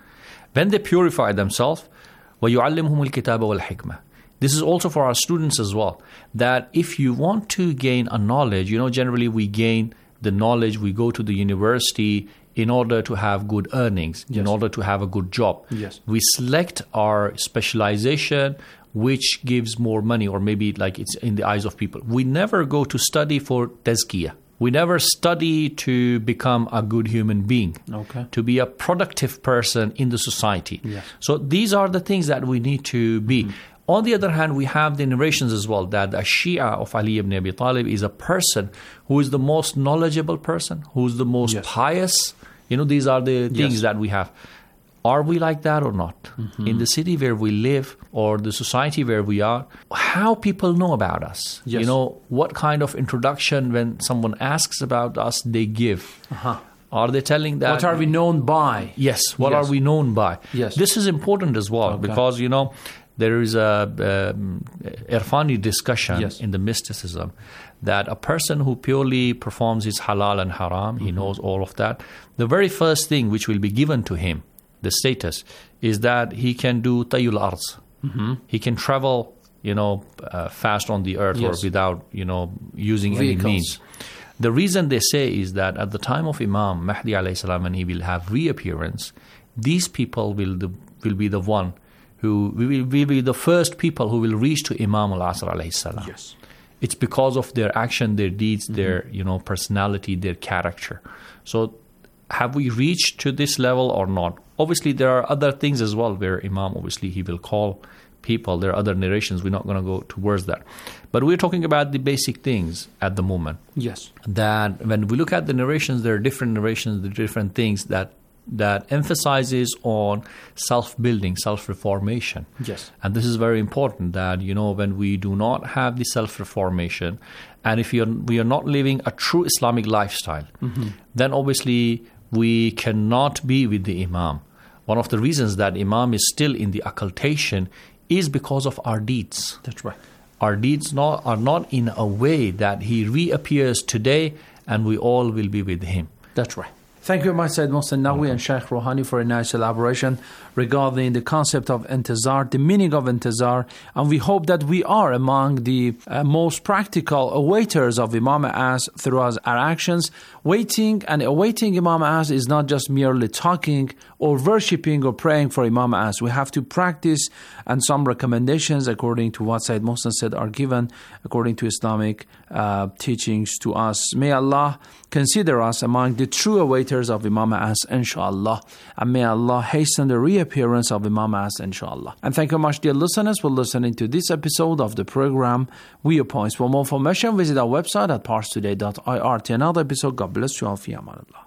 When they purify themselves, وَيُعَلِّمْهُمُ الْكِتَابَ وَالْحِكْمَةِ. This is also for our students as well, that if you want to gain a knowledge, you know, generally we gain the knowledge, we go to the university in order to have good earnings, Yes. in order to have a good job. Yes. We select our specialization, which gives more money, or maybe like it's in the eyes of people. We never go to study for tazkiyah. We never study to become a good human being, Okay. to be a productive person in the society. Yes. So these are the things that we need to be. On the other hand, we have the narrations as well that the Shia of Ali ibn Abi Talib is a person who is the most knowledgeable person, who is the most Yes. pious. You know, these are the things Yes. that we have. Are we like that or not? Mhm. In the city where we live or the society where we are, how people know about us? Yes. You know, what kind of introduction when someone asks about us, they give? Uh-huh. Are they telling that? What are we known by? Yes, what Yes. are we known by? Yes. This is important as well Okay. because, you know, there is a um, Irfani discussion Yes. in the mysticism that a person who purely performs his halal and haram, he knows all of that, the very first thing which will be given to him, the status, is that he can do tayul arz. Mhm. He can travel, you know, uh, fast on the earth Yes. or without, you know, using Vehicles. any means. The reason they say is that at the time of Imam Mahdi alayhi salam, when he will have reappearance, these people will the, will be the one who we will, will be the first people who will reach to Imam al-Asr alayhi salam. Yes. It's because of their action, their deeds, their you know personality, their character. So have we reached to this level or not? Obviously, there are other things as well where Imam, obviously, he will call people. There are other narrations. We're not going to go towards that. But we're talking about the basic things at the moment. Yes. That when we look at the narrations, there are different narrations, there are different things that that emphasizes on self-building, self-reformation. Yes. And this is very important that, you know, when we do not have the self-reformation, and if you're, we are not living a true Islamic lifestyle, Mhm. then obviously we cannot be with the Imam. One of the reasons that Imam is still in the occultation is because of our deeds. That's right. Our deeds not, are not in a way that he reappears today and we all will be with him. That's right. Thank you very much, Sayyid Mohsen Naqvi and Sheikh Rouhani, for a nice elaboration regarding the concept of intizar, the meaning of intizar, and we hope that we are among the uh, most practical awaiters of Imam As through our actions. Waiting and awaiting Imam As is not just merely talking or worshipping or praying for Imam As. We have to practice, and some recommendations according to what Sayyid Mohsen said are given according to Islamic uh, teachings to us. May Allah consider us among the true awaiters of Imam As, inshallah. And may Allah hasten the reappearance of Imam As, inshallah. And thank you very much, dear listeners, for listening to this episode of the program Viewpoints. For more information, visit our website at parstoday dot I R. To another episode, God bless you all. Fi amanillah.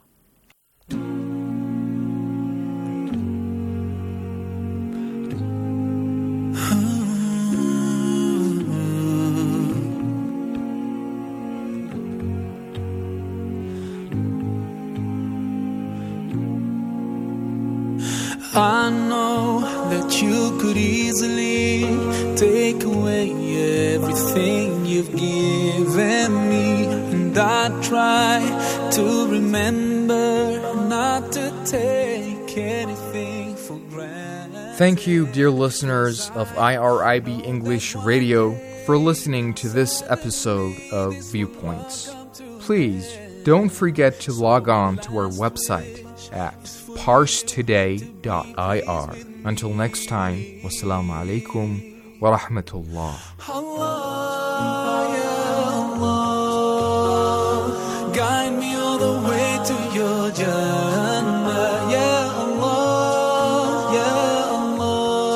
I know that you could easily take away everything you've given me, and I try to remember not to take anything for granted. Thank you, dear listeners of I R I B English Radio, for listening to this episode of Viewpoints. Please don't forget to log on to our website at parse today dot I R. Until next time, wassalamu alaikum wa rahmatullah. Allah, ya Allah, guide me all the way to your Jannah. Ya Allah, ya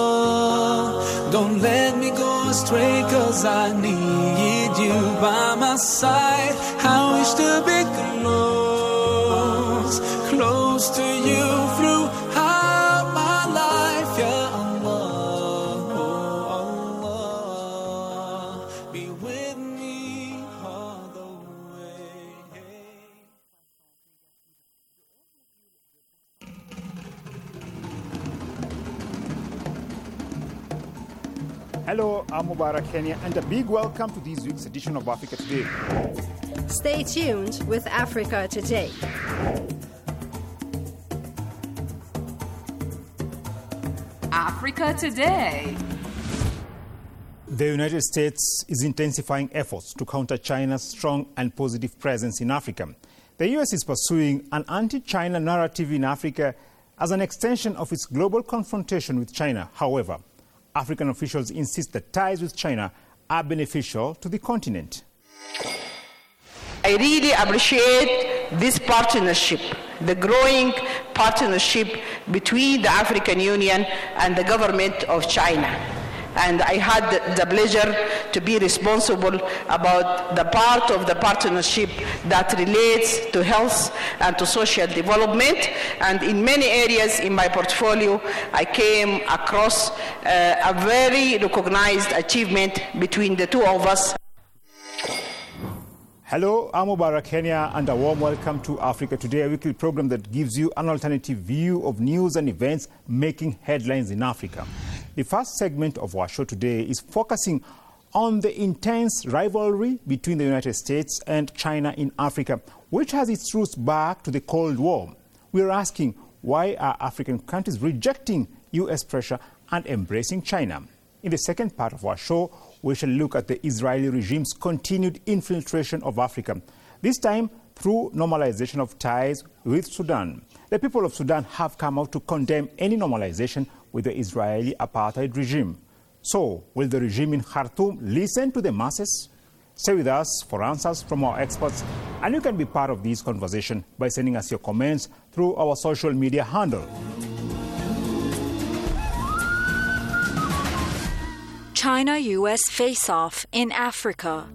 Allah, don't let me go astray, 'cause I need you by my my side. I wish to be close, close to you throughout my life. Ya Allah, oh Allah, be with me all the way. Hello, I'm Mubarak Kenya, and a big welcome to this week's edition of Africa Today. Stay tuned with Africa Today. Africa Today. The United States is intensifying efforts to counter China's strong and positive presence in Africa. The U S is pursuing an anti-China narrative in Africa as an extension of its global confrontation with China. However, African officials insist that ties with China are beneficial to the continent. I really appreciate this partnership, the growing partnership between the African Union and the government of China. And I had the pleasure to be responsible about the part of the partnership that relates to health and to social development. And in many areas in my portfolio, I came across uh, a very recognized achievement between the two of us. Hello, I'm Mubarak Kenya, and a warm welcome to Africa Today, a weekly program that gives you an alternative view of news and events making headlines in Africa. The first segment of our show today is focusing on the intense rivalry between the United States and China in Africa, which has its roots back to the Cold War. We're asking, why are African countries rejecting U S pressure and embracing China? In the second part of our show, we shall look at the Israeli regime's continued infiltration of Africa, this time through normalization of ties with Sudan. The people of Sudan have come out to condemn any normalization with the Israeli apartheid regime. So, will the regime in Khartoum listen to the masses? Stay with us for answers from our experts, and you can be part of this conversation by sending us your comments through our social media handle. China-U S face-off in Africa.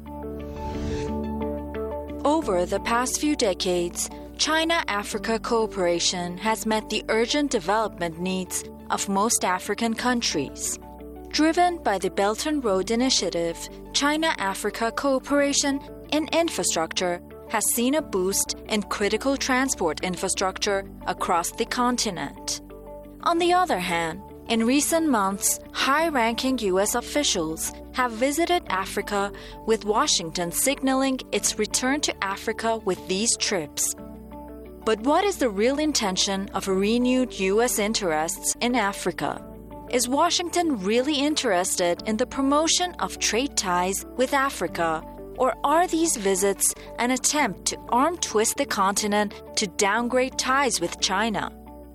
Over the past few decades, China-Africa cooperation has met the urgent development needs of most African countries. Driven by the Belt and Road Initiative, China-Africa cooperation in infrastructure has seen a boost in critical transport infrastructure across the continent. On the other hand, in recent months, high-ranking U S officials have visited Africa, with Washington signaling its return to Africa with these trips. But what is the real intention of renewed U S interests in Africa? Is Washington really interested in the promotion of trade ties with Africa, or are these visits an attempt to arm-twist the continent to downgrade ties with China?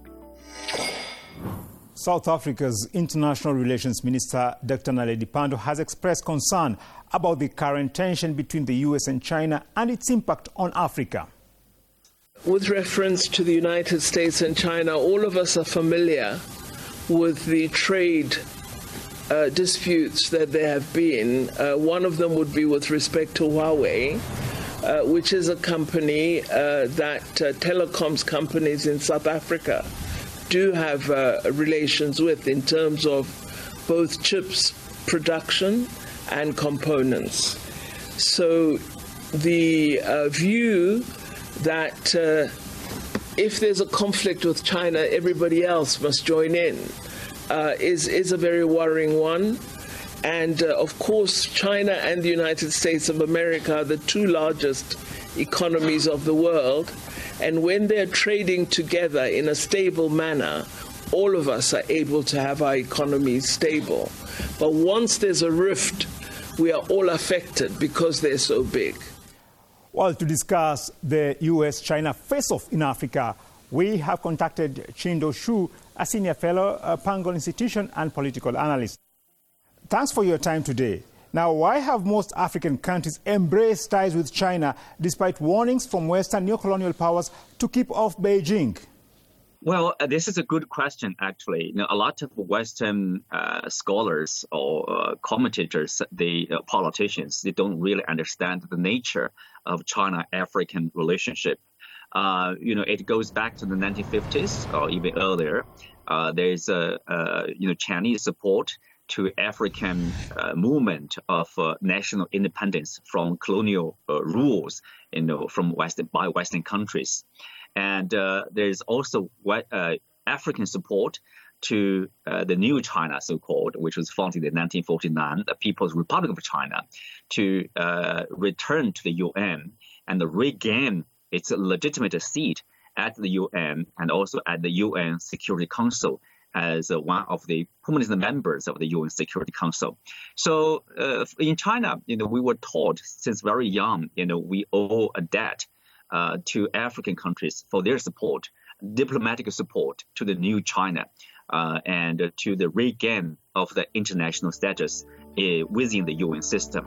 South Africa's International Relations Minister, Doctor Naledi Pandor, has expressed concern about the current tension between the U S and China and its impact on Africa. With reference to the United States and China, all of us are familiar with the trade uh, disputes that there have been. Uh, one of them would be with respect to Huawei, uh, which is a company uh, that uh, telecoms companies in South Africa do have uh, relations with in terms of both chips production and components. So the uh, view that uh, if there's a conflict with China, everybody else must join in uh, is, is a very worrying one. And uh, of course, China and the United States of America are the two largest economies of the world. And when they're trading together in a stable manner, all of us are able to have our economies stable. But once there's a rift, we are all affected because they're so big. Well, to discuss the U S China face-off in Africa, we have contacted Chindo Shu, a senior fellow at Pango Institution and political analyst. Thanks for your time today. Now, why have most African countries embraced ties with China despite warnings from Western neocolonial powers to keep off Beijing? Well, uh, this is a good question, actually. You know, a lot of Western uh, scholars or uh, commentators, the uh, politicians, they don't really understand the nature of China-African relationship. Uh, you know, it goes back to the nineteen fifties or even earlier. Uh, there's a, a you know Chinese support to African uh, movement of uh, national independence from colonial uh, rules, you know, from Western by Western countries. And uh, there's also uh, African support to uh, the new China, so-called, which was founded in nineteen forty-nine, the People's Republic of China, to uh, return to the U N and regain its legitimate seat at the U N and also at the U N Security Council as uh, one of the permanent members of the U N Security Council. So uh, in China, you know, we were taught since very young, you know, we owe a debt Uh, to African countries for their support, diplomatic support to the new China uh, and uh, to the regain of the international status uh, within the U N system.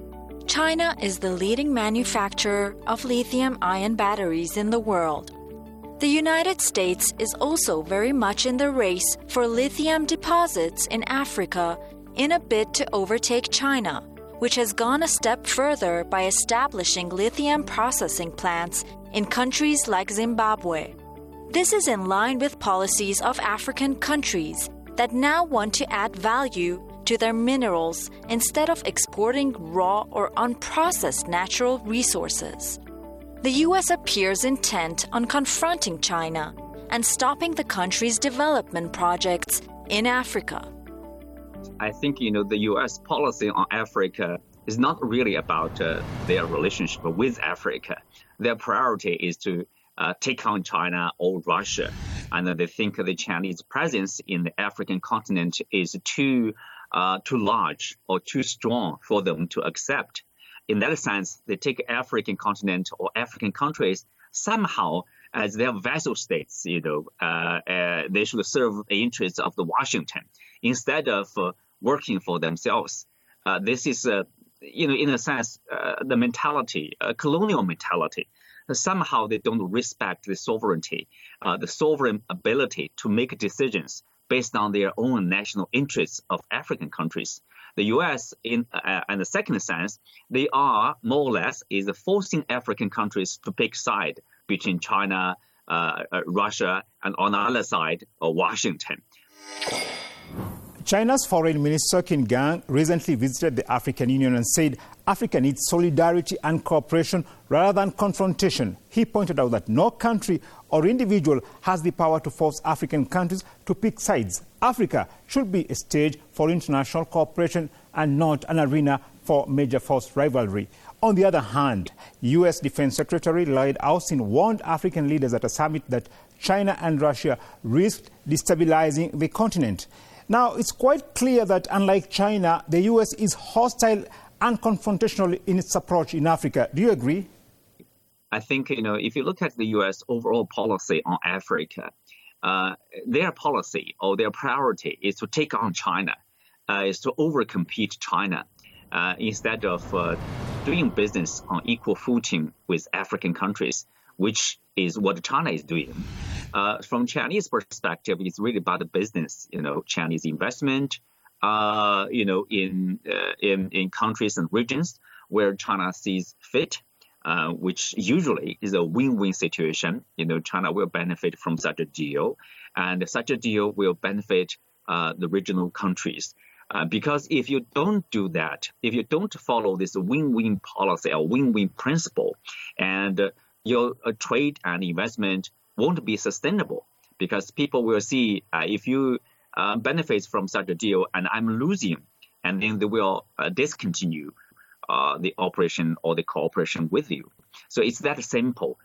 China is the leading manufacturer of lithium-ion batteries in the world. The United States is also very much in the race for lithium deposits in Africa in a bid to overtake China, which has gone a step further by establishing lithium processing plants in countries like Zimbabwe. This is in line with policies of African countries that now want to add value to their minerals instead of exporting raw or unprocessed natural resources. The U S appears intent on confronting China and stopping the country's development projects in Africa. I think, you know, the U S policy on Africa is not really about uh, their relationship with Africa. Their priority is to uh, take on China or Russia. And they think the Chinese presence in the African continent is too, uh, too large or too strong for them to accept. In that sense, they take African continent or African countries somehow as their vassal states. You know, uh, uh, they should serve the interests of the Washington instead of uh, working for themselves. Uh, this is, uh, you know, in a sense, uh, the mentality, uh, colonial mentality. Somehow they don't respect the sovereignty, uh, the sovereign ability to make decisions based on their own national interests of African countries. The U S, in, uh, in the second sense, they are more or less is forcing African countries to pick side between China, uh, uh, Russia, and on the other side, uh, Washington. China's Foreign Minister Qin Gang recently visited the African Union and said Africa needs solidarity and cooperation rather than confrontation. He pointed out that no country or individual has the power to force African countries to pick sides. Africa should be a stage for international cooperation and not an arena for major force rivalry. On the other hand, U S Defense Secretary Lloyd Austin warned African leaders at a summit that China and Russia risked destabilizing the continent. Now, it's quite clear that unlike China, the U S is hostile and confrontational in its approach in Africa. Do you agree? I think, you know, if you look at the U S overall policy on Africa, uh, their policy or their priority is to take on China, uh, is to overcompete China uh, instead of uh, doing business on equal footing with African countries, which is what China is doing. Uh, from Chinese perspective, it's really about the business, you know, Chinese investment, uh, you know, in, uh, in in countries and regions where China sees fit, uh, which usually is a win-win situation. You know, China will benefit from such a deal, and such a deal will benefit uh, the regional countries. Uh, because if you don't do that, if you don't follow this win-win policy or win-win principle, and uh, your uh, trade and investment won't be sustainable, because people will see uh, if you uh, benefit from such a deal and I'm losing, and then they will uh, discontinue uh, the operation or the cooperation with you. So it's that simple.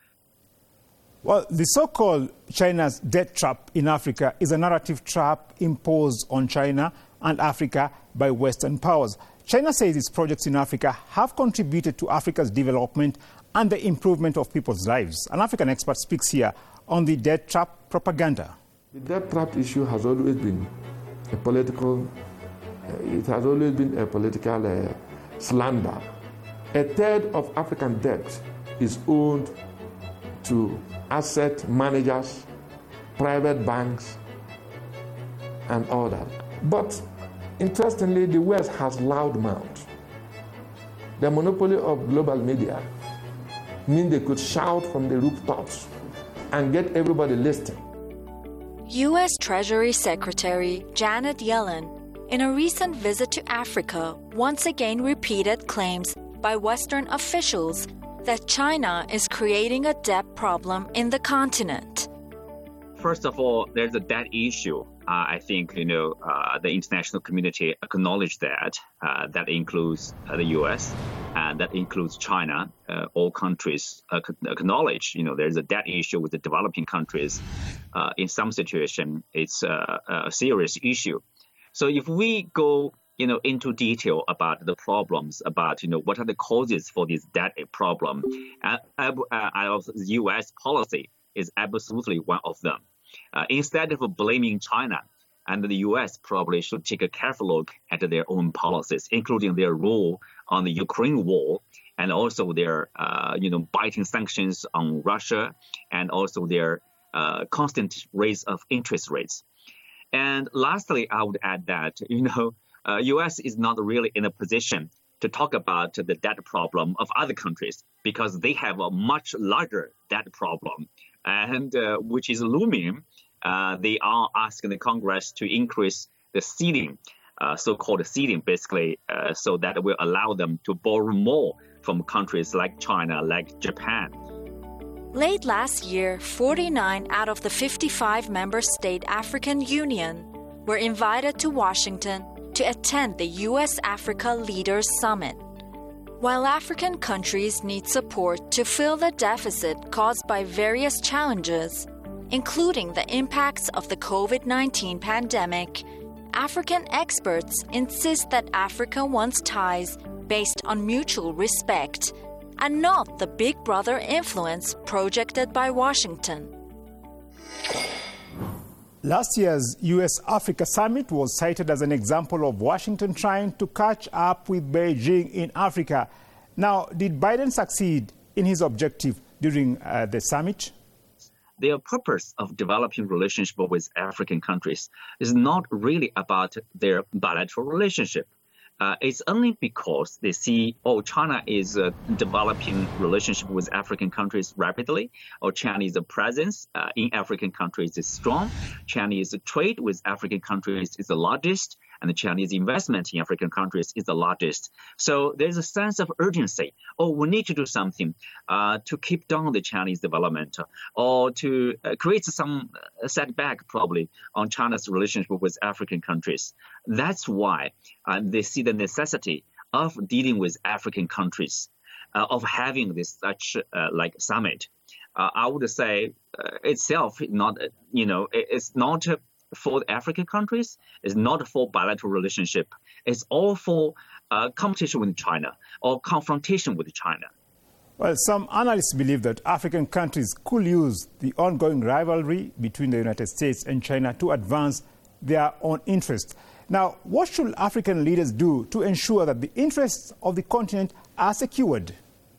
Well, the so-called China's debt trap in Africa is a narrative trap imposed on China and Africa by Western powers. China says its projects in Africa have contributed to Africa's development and the improvement of people's lives. An African expert speaks here on the debt trap propaganda. The debt trap issue has always been a political, uh, it has always been a political uh, slander. A third of African debt is owned to asset managers private banks, and all that. But interestingly, the West has loud mouth. The monopoly of global media means they could shout from the rooftops and get everybody listening. U S Treasury Secretary Janet Yellen, in a recent visit to Africa, once again repeated claims by Western officials that China is creating a debt problem in the continent. First of all, there's a debt issue. Uh, I think, you know, uh, the international community acknowledged that. Uh, that includes uh, the U S, and that includes China. Uh, all countries uh, acknowledge, you know, there's a debt issue with the developing countries. Uh, in some situation, it's uh, a serious issue. So if we go, you know, into detail about the problems, about, you know, what are the causes for this debt problem, uh, uh, uh, U S policy is absolutely one of them. Uh, instead of blaming China, and the U S probably should take a careful look at their own policies, including their role on the Ukraine war, and also their, uh, you know, biting sanctions on Russia, and also their uh, constant raise of interest rates. And lastly, I would add that, you know, uh, U S is not really in a position to talk about the debt problem of other countries, because they have a much larger debt problem, and uh, which is looming. Uh, they are asking the Congress to increase the ceiling, uh, so-called ceiling, basically, uh, so that will allow them to borrow more from countries like China, like Japan. Late last year, forty-nine out of the fifty-five member state African Union were invited to Washington to attend the U S Africa Leaders Summit. While African countries need support to fill the deficit caused by various challenges, including the impacts of the COVID nineteen pandemic, African experts insist that Africa wants ties based on mutual respect and not the Big Brother influence projected by Washington. Last year's U S Africa Summit was cited as an example of Washington trying to catch up with Beijing in Africa. Now, did Biden succeed in his objective during uh, the summit? The purpose of developing relationship with African countries is not really about their bilateral relationship. Uh, it's only because they see, oh, China is uh, developing relationship with African countries rapidly, or Chinese presence uh, in African countries is strong. Chinese trade with African countries is the largest, and the Chinese investment in African countries is the largest. So there's a sense of urgency. Oh, we need to do something uh, to keep down the Chinese development, or to uh, create some setback probably on China's relationship with African countries. That's why uh, they see the necessity of dealing with African countries, uh, of having this such uh, like summit. Uh, I would say uh, itself not, you know, it's not for African countries, it's not for bilateral relationship. It's all for uh, competition with China or confrontation with China. Well, some analysts believe that African countries could use the ongoing rivalry between the United States and China to advance their own interests. Now, what should African leaders do to ensure that the interests of the continent are secured?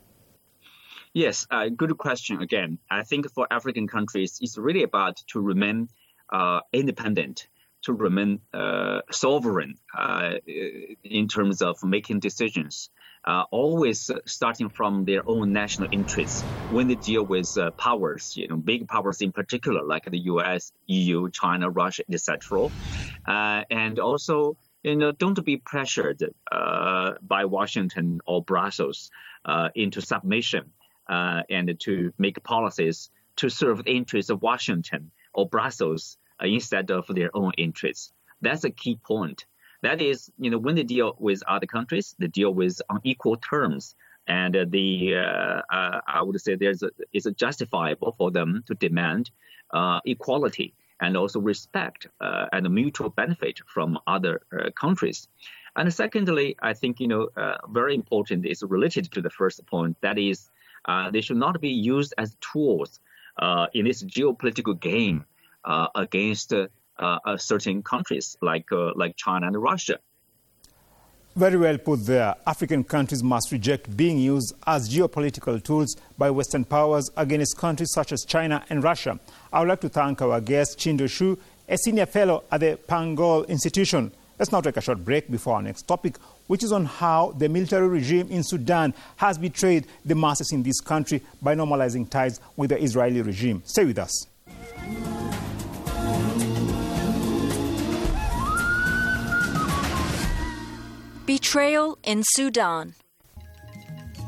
Yes, uh, good question again. I think for African countries, it's really about to remain uh, independent, to remain uh, sovereign uh, in terms of making decisions, uh, always starting from their own national interests when they deal with uh, powers, you know, big powers in particular, like the U S, E U, China, Russia, et cetera. Uh, and also, you know, don't be pressured uh, by Washington or Brussels uh, into submission uh, and to make policies to serve the interests of Washington or Brussels uh, instead of their own interests. That's a key point. That is, you know, when they deal with other countries, they deal with on equal terms. And uh, the uh, uh, I would say there's a, it's justifiable for them to demand uh, equality and also respect uh, and mutual benefit from other uh, countries. And secondly, I think, you know, uh, very important is related to the first point. That is, uh, they should not be used as tools uh, in this geopolitical game uh, against uh, uh, certain countries like uh, like China and Russia. Very well put there. African countries must reject being used as geopolitical tools by Western powers against countries such as China and Russia. I would like to thank our guest, Chindo Shu, a senior fellow at the Pangol Institution. Let's now take a short break before our next topic, which is on how the military regime in Sudan has betrayed the masses in this country by normalizing ties with the Israeli regime. Stay with us. Betrayal in Sudan.